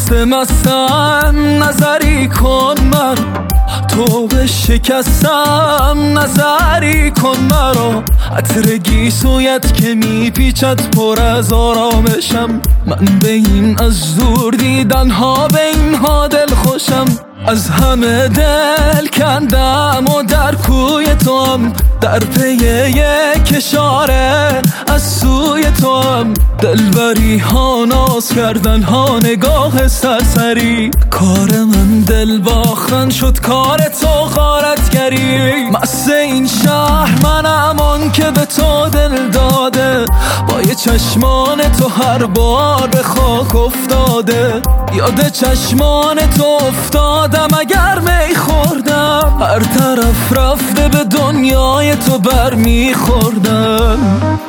مستم نظری کن من تو به شکستم نظری کن مرا عطر گیسویت که میپیچد پر از آرامشم من به این از دور دیدن ها به اینها دل خوشم از همه دل کندم و در کوی تو هم در پی یک اشاره از سوی تو هم دلبری ها ناز کردن ها نگاه سرسری کار من دل باختن شد کار تو غارتگری مست این شهر منم آن که به تو دل داده با یه چشمان تو هر بار به خاک افتاده یاد چشمان تو افتادم اگر می خوردم هر طرف رفته به دنیای تو بر می خوردم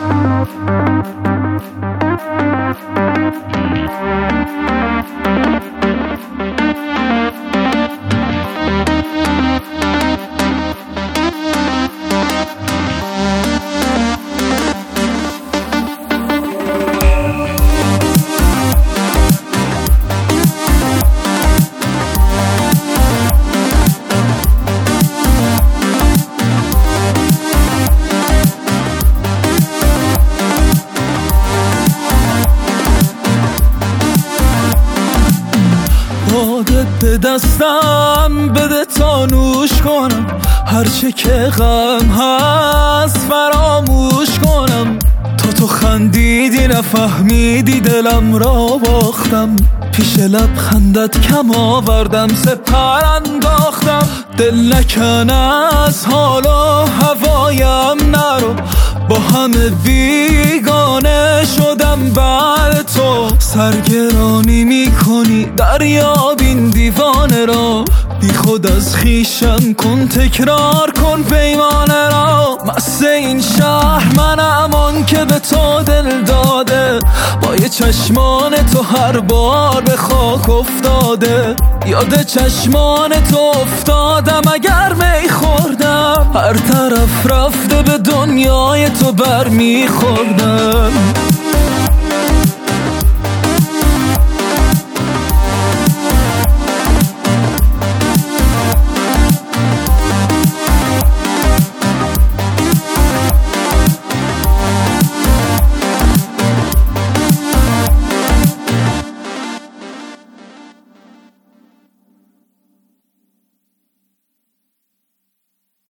بادت به دستم بده تا نوش کنم هرچه که غم هست فراموش کنم تو خندیدی نفهمیدی دلم را باختم پیش لبخندت کم آوردم سپر انداختم دل نکن از حال و هوایم نرو با همه بیگانه شدم بعد تو سرگرانی میکنی دریابین دیوانه را بی خود از خیشم کن تکرار کن پیمانه را مست این شهر منم آن که به تو دل داده با یه چشمان تو هر بار به خاک افتاده یاد چشمان تو افتادم اگر می خوردم هر طرف رفته به دنیای تو بر می خوردم